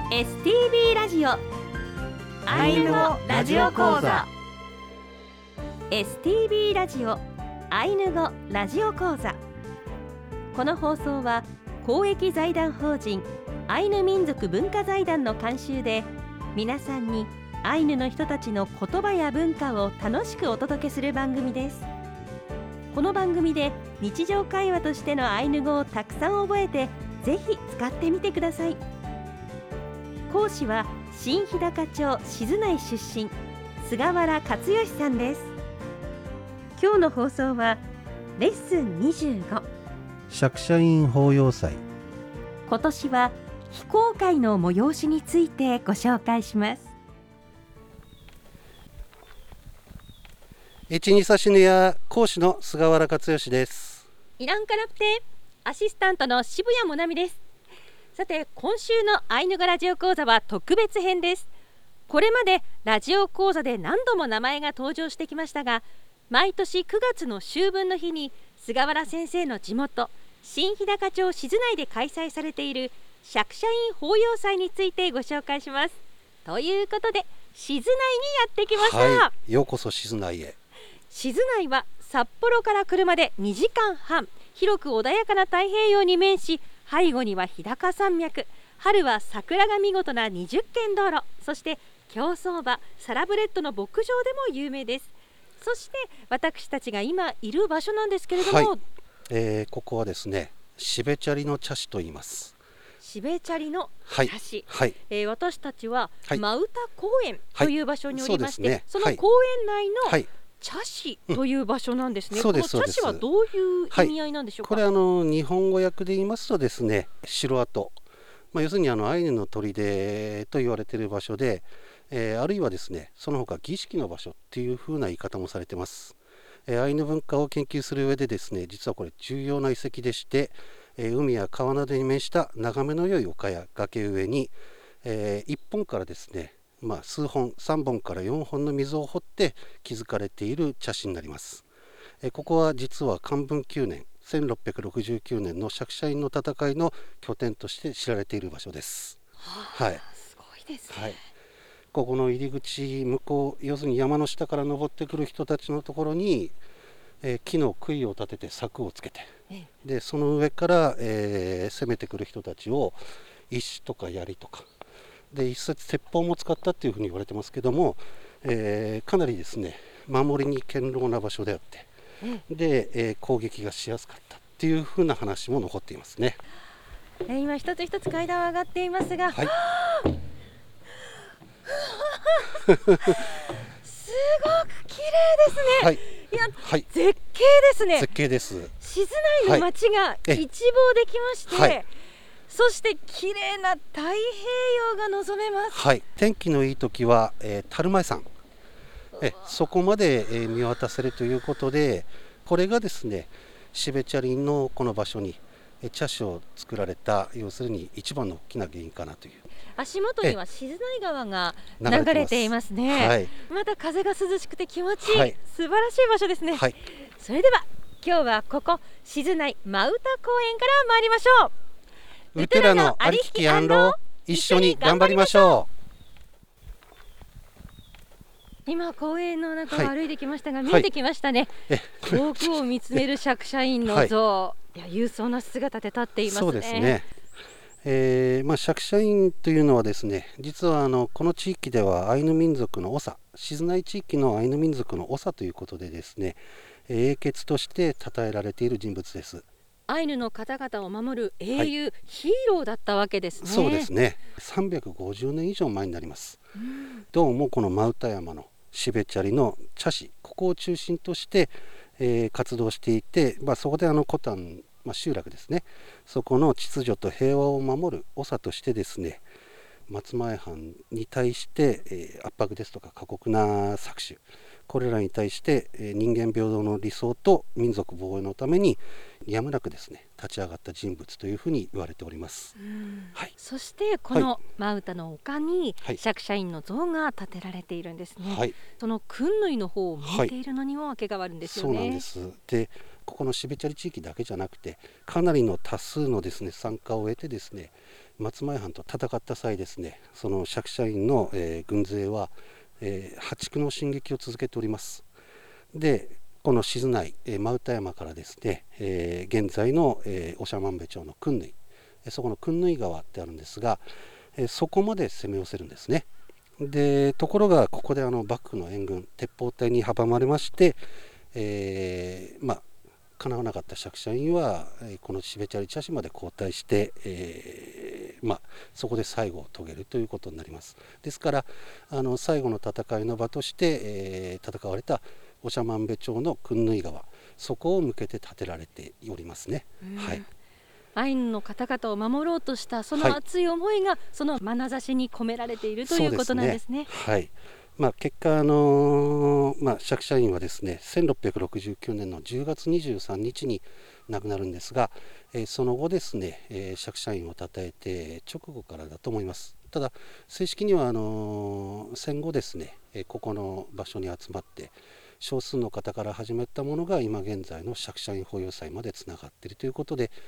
STB ラジオアイヌ語ラジオ講座。 STB ラジオアイヌ語ラジオ講座。この放送は公益財団法人アイヌ民族文化財団の監修で、皆さんにアイヌの人たちの言葉や文化を楽しくお届けする番組です。この番組で日常会話としてのアイヌ語をたくさん覚えて、ぜひ使ってみてください。講師は新日高町静内出身、菅原克義さんです。今日の放送はレッスン25、 釈迦院法要祭。 今年は非公開の催しについてご紹介します。 一二指ぬや講師の菅原克義です。 イランカラプテアシスタントの渋谷もなみです。さて、今週のアイヌ語ラジオ講座は特別編です。これまでラジオ講座で何度も名前が登場してきましたが、毎年9月の秋分の日に菅原先生の地元新日高町静内で開催されている釈迦院法要祭についてご紹介します。ということで、静内にやってきました。 はい、ようこそ静内へ。 静内は札幌から車で2時間半、広く穏やかな太平洋に面し、背後には日高山脈、春は桜が見事な20軒道路、そして競走馬サラブレッドの牧場でも有名です。そして私たちが今いる場所なんですけれども、 はい、ここはですね、シベチャリの茶師と言います。 シベチャリの茶師、 はいはい、 私たちは、 はい、 真歌公園という場所におりまして、 はい、 その公園内の茶師という場所なんですね。この茶師はどういう意味合いなんでしょうか。 これ日本語訳で言いますとですね、城跡、要するにアイヌの砦と言われている場所で、あるいはですね、その他儀式の場所っていう風な言い方もされています。アイヌ文化を研究する上でですね、実はこれ重要な遺跡でして、海や川などに面した眺めの良い丘や崖上に、1本からですね、数本、3本から4本の溝を掘って築かれている茶師になります。ここは実は漢文9年1669年の釈迦院の戦いの拠点として知られている場所です。 はい、すごいですね。 はい、ここの入り口向こう、要するに山の下から登ってくる人たちのところに、木の杭を立てて柵をつけて、でその上から、攻めてくる人たちを石とか槍とかで、一説鉄砲も使ったっていうふうに言われてますけども、かなりですね、守りに堅牢な場所であって、で、攻撃がしやすかったっていうふうな話も残っていますね。 今一つ一つ階段を上がっていますが、はい、すごく綺麗ですね。 はい、 いや、 はい、 絶景ですね。 絶景です。 静内の街が一望できまして、はい、そして綺麗な太平洋が望めます。 はい、天気のいい時は、樽前山、そこまで、見渡せるということで、これがですね、シベチャリンのこの場所に茶師を作られた、要するに一番の大きな原因かなという。 足元には静内川が流れていますね。はい、また風が涼しくて気持ちいい、はい、素晴らしい場所ですね。はい、それでは今日はここ静内真歌公園から参りましょう。 ウテラのありきき安老、一緒に頑張りましょう。 今公園の中を歩いてきましたが、見えてきましたね。遠くを見つめる釈迦院の像、いや、勇壮な姿で立っていますね。 そうですね。釈迦院というのはですね、実はこの地域ではアイヌ民族の長、静内地域のアイヌ民族の長ということでですね、英傑として称えられている人物です。 アイヌの方々を守る英雄、ヒーローだったわけですね。 そうですね。350年以上前になります。どうもこの真歌山のシベチャリの茶師、ここを中心として、活動していて、そこでコタン、集落ですね、そこの秩序と平和を守る長としてですね、松前藩に対して、圧迫ですとか過酷な搾取、 これらに対して人間平等の理想と民族防衛のためにやむなくですね立ち上がった人物というふうに言われております。はい、 そしてこの真歌の丘にはい釈迦院の像が建てられているんですね。 はい、 その訓縫の方を向いているのにも訳があるんですよね。 そうなんです。でここのシベチャリ地域だけじゃなくてかなりの多数のですね参加を得てですね松前藩と戦った際ですねその釈迦院の、軍勢は、破竹の進撃を続けております。でこの静内、真歌山からですね、現在の、長万部町の訓縫、そこの訓縫川ってあるんですが、そこまで攻め寄せるんですね。でところがここで幕府の援軍鉄砲隊に阻まれまして、叶わなかった釈迦院はこのシベチャリ茶師まで後退して、そこで最後を遂げるということになります。ですから最後の戦いの場として、戦われた長万部町の訓縫川、そこを向けて建てられておりますね。はい、 アイヌの方々を守ろうとしたその熱い思いが、その眼差しに込められているということなんですね。 はい、結果釈迦院はですね1669年の10月23日に亡くなるんですが、その後ですね、釈迦院を称えて直後からだと思います。ただ正式には戦後ですね、ここの場所に集まって少数の方から始めたものが今現在の釈迦院法要祭までつながっているということで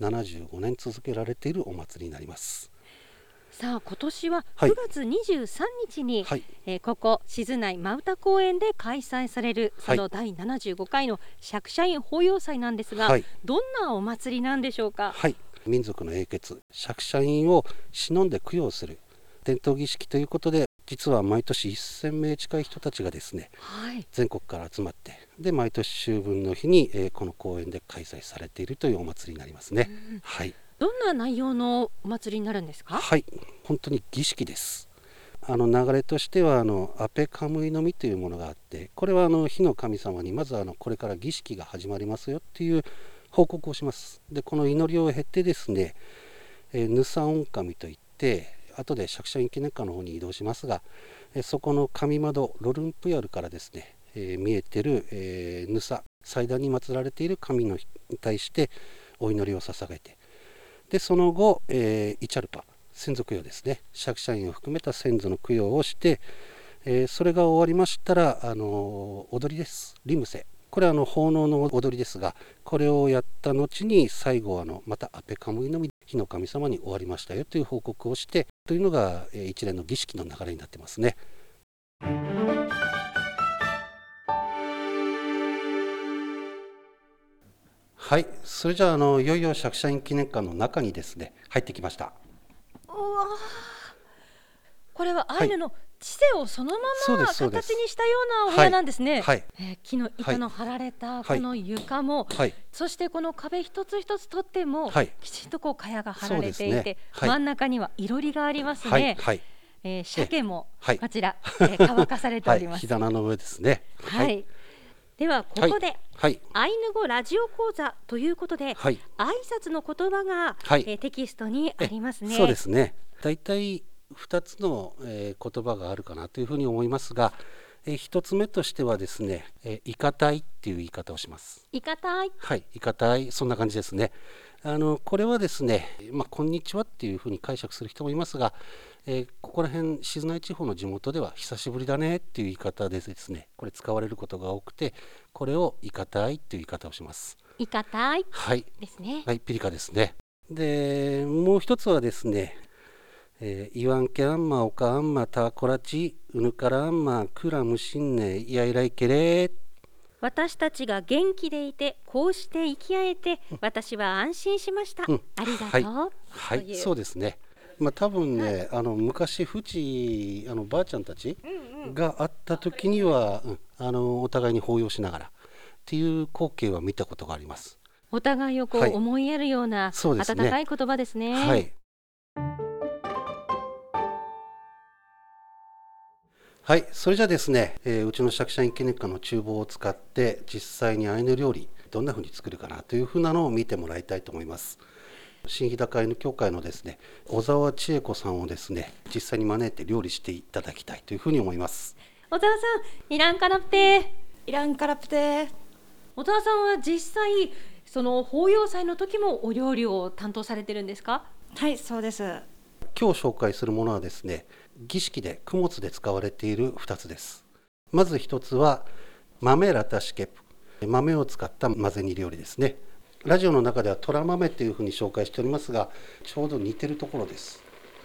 75年続けられているお祭りになります。 さあ今年は9月23日に、ここ静内真歌公園で開催されるその第75回の釈迦院法要祭なんですが、どんなお祭りなんでしょうか。 民族の英傑釈迦院を忍んで供養する伝統儀式ということで、実は毎年1000名近い人たちがですね、全国から集まってで毎年秋分の日に、この公園で開催されているというお祭りになりますね。 どんな内容のお祭りになるんですか。 本当に儀式です。流れとしてはアペカムイの実というものがあって、これは火の神様にまずこれから儀式が始まりますよっていう報告をします。でこの祈りを経てですね、ヌサオン神といって後で釈迦院記念館の方に移動しますが、そこの神窓ロルンプヤルからですね、見えてる、ヌサ祭壇に祀られている神に対してお祈りを捧げて、でその後、イチャルパ先祖供養ですね、釈迦院を含めた先祖の供養をして、それが終わりましたら踊りです。リムセ、これは奉納の踊りですが、これをやった後に最後またアペカムイの実火の神様に終わりましたよという報告をしてというのが、一連の儀式の流れになってますね。それじゃあ、いよいよ釈迦院記念館の中にですね入ってきました。 これはアイヌの知性をそのまま形にしたようなお部屋なんですね。木の板の張られたこの床も、そしてこの壁一つ一つとっても、きちんと蚊帳が張られていて、真ん中にはいろりがありますね。鮭もこちら、乾かされております。 火棚の上ですね。 ではここで、アイヌ語ラジオ講座ということで、挨拶の言葉が、テキストにありますね。 そうですね。だいたい2つの、言葉があるかなというふうに思いますが、1つ目としてはですね、イカタイっていう言い方をします。 イカタイ、 イカタイ、そんな感じですね。これはですね、こんにちはっていうふうに解釈する人もいますが、ここら辺静内地方の地元では久しぶりだねっていう言い方でですね、これ使われることが多くて、これをイカタイっていう言い方をします。 イカタイですね。 ピリカですね。でもう一つはですね、イワンケアンマオカアンマタコラチウヌカラアンマクラムシンネイヤイライケレ、 私たちが元気でいてこうして生き合えて、私は安心しました、ありがとう。 そうですね。多分ね、昔フチばあちゃんたちがあった時には、お互いに抱擁しながらっていう光景は見たことがあります。 お互いを思いやるような温かい言葉ですね。 それじゃあですね、うちの釈迦院記念館の厨房を使って実際にアイヌ料理どんな風に作るかなという風なのを見てもらいたいと思います。新日高アイヌ協会のですね、小沢千恵子さんをですね実際に招いて料理していただきたいというふうに思います。 小沢さん、イランカラプテ。 イランカラプテ。 小沢さんは実際その法要祭の時もお料理を担当されてるんですか？ はい、そうです。 今日紹介するものはですね、儀式で供物で使われている2つです。まず1つは豆ラタシケプ、豆を使った混ぜ煮料理ですね。ラジオの中ではトラ豆というふうに紹介しておりますが、ちょうど似てるところです。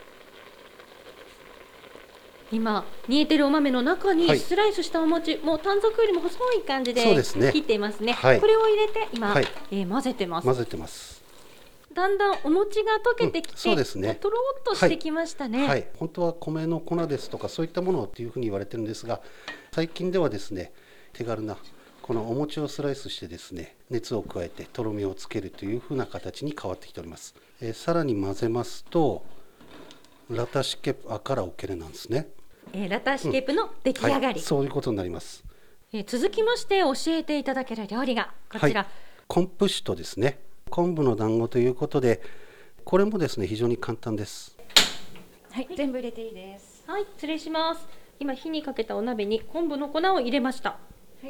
今煮えてるお豆の中にスライスしたお餅、もう短冊よりも細い感じで切っていますね。これを入れて今、混ぜてます。 混ぜてます。 だんだんお餅が溶けてきて、 そうですね、 とろっとしてきましたね。 本当は米の粉ですとかそういったものというふうに言われてるんですが、最近ではですね、手軽なこのお餅をスライスしてですね、熱を加えてとろみをつけるというふうな形に変わってきております。さらに混ぜますとラタシケプアカラオケレなんですね。 ラタシケプの出来上がり、 そういうことになります。 続きまして教えていただける料理がこちら、 コンプシュトですね。昆布の団子ということで、これもですね非常に簡単です。 はい、全部入れていいです。 はい、失礼します。今火にかけたお鍋に昆布の粉を入れました。はい、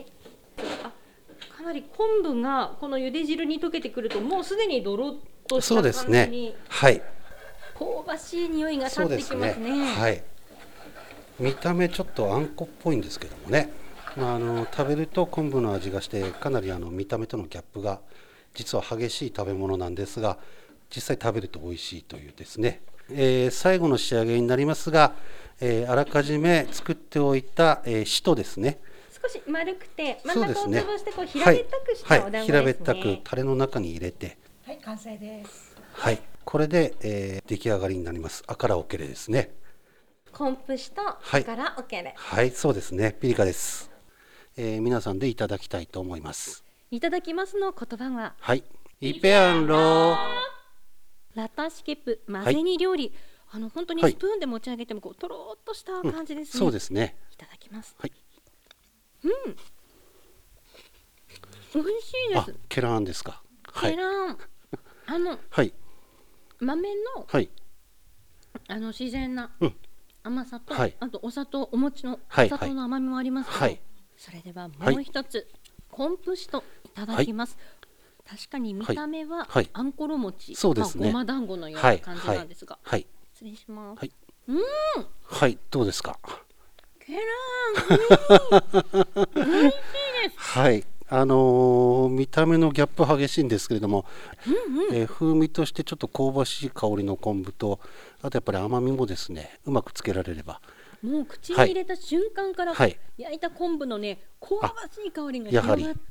かなり昆布がこの茹で汁に溶けてくると、もうすでにドロッとした感じに、 そうですね、はい、 香ばしい匂いが立ってきますね。 はい、見た目ちょっとあんこっぽいんですけどもね、食べると昆布の味がして、かなり見た目とのギャップが実は激しい食べ物なんですが、実際食べると美味しいというですね、最後の仕上げになりますが、あらかじめ作っておいた、シトですね。 少し丸くて真ん中を潰してこう平べったくしたお団子ですね。 平べったくタレの中に入れて、 はい、完成です。 はい、これで、出来上がりになります。アカラオケレですね。 コンプシとアカラオケレ。 はい、そうですね、ピリカです。皆さんでいただきたいと思います。 いただきますの言葉は、 はい、イペアンローラタシケプ混ぜ煮料理、本当にスプーンで持ち上げてもこうとろっとした感じですね。 そうですね。 いただきます。 はい。 美味しいです。 ケランですか。 ケラン、 はい。 豆の、 はい。 自然な甘さと、 はい、 あとお砂糖、お餅のお砂糖の甘みもありますけど、それではもう一つ、コンプシトいただきます。確かに見た目はあんころ餅、 そうですね、 ごま団子のような感じなんですが、失礼します。 はい、どうですか。 ケラン、美味しいです。 はい、見た目のギャップ激しいんですけれども、風味としてちょっと香ばしい香りの昆布と、あとやっぱり甘みもですね、うまくつけられれば、 もう口に入れた瞬間から、焼いた昆布のね、香ばしい香りが広がって、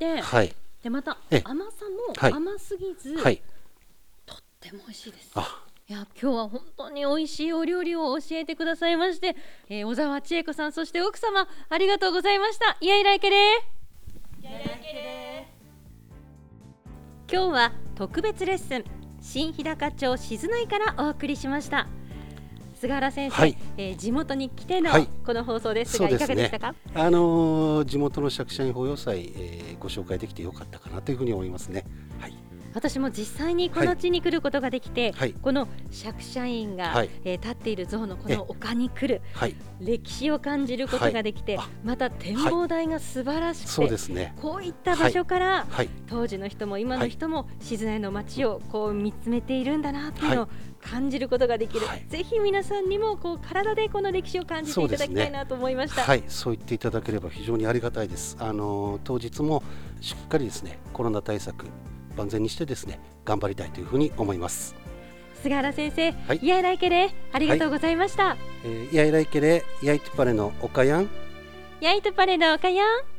でまた甘さも甘すぎず、とっても美味しいです。いや、今日は本当に美味しいお料理を教えてくださいまして、小沢千恵子さん、そして奥様、ありがとうございました。イヤイライケレー。今日は特別レッスン、新日高町静内からお送りしました。菅原先生、地元に来てのこの放送ですが、いかがでしたか。 地元の釈社員法要祭、ご紹介できてよかったかなというふうに思いますね。 私も実際にこの地に来ることができて、この釈社員が、立っている像のこの丘に来る、歴史を感じることができて、また展望台が素晴らしくて、こういった場所から、当時の人も今の人も静内の街をこう見つめているんだなというのを感じることができる、ぜひ皆さんにもこう体でこの歴史を感じていただきたいなと思いました。 そう言っていただければ非常にありがたいです。当日もしっかりですね、コロナ対策万全にしてですね、頑張りたいというふうに思います。 菅原先生、イヤイライケレありがとうございました。 イヤイライケレ、ヤイトパレの岡やん、 ヤイトパレの岡やん。